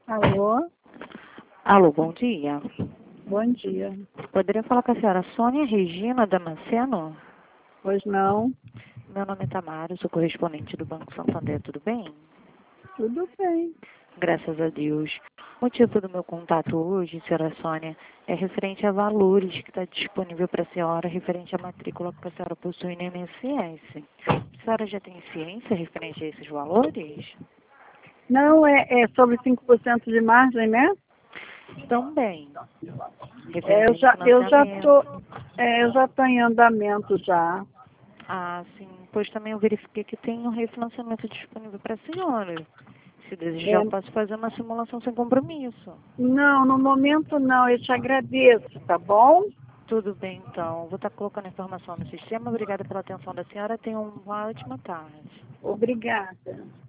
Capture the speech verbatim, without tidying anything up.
Alô? Alô, bom dia. Bom dia. Poderia falar com a senhora Sônia Regina Damasceno? Pois não? Meu nome é Tamara, sou correspondente do Banco Santander, tudo bem? Tudo bem. Graças a Deus. O motivo do meu contato hoje, senhora Sônia, é referente a valores que está disponível para a senhora, referente à matrícula que a senhora possui no I N S S. A senhora já tem ciência referente a esses valores? Não, é, é sobre cinco por cento de margem, né? Também. É, eu Referente já ao eu já financiamento. tô, é, eu já estou em andamento já. Ah, sim. Pois também eu verifiquei que tem um refinanciamento disponível para a senhora. Se desejar, É, eu posso fazer uma simulação sem compromisso. não, no momento não, eu te agradeço, tá bom? Tudo bem, então. Vou estar colocando a informação no sistema. Obrigada pela atenção da senhora. Tenha uma ótima tarde. Obrigada.